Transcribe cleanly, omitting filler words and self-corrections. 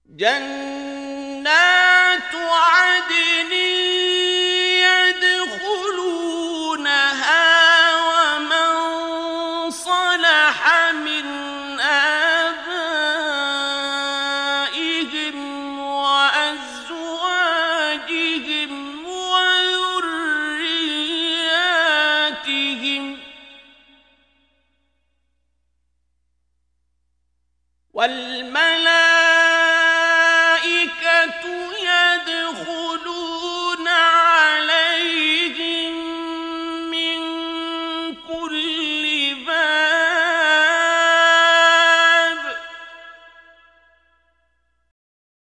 جنات عدن يدخلونها ومن صلح من آبائهم وأزواجهم وذرياتهم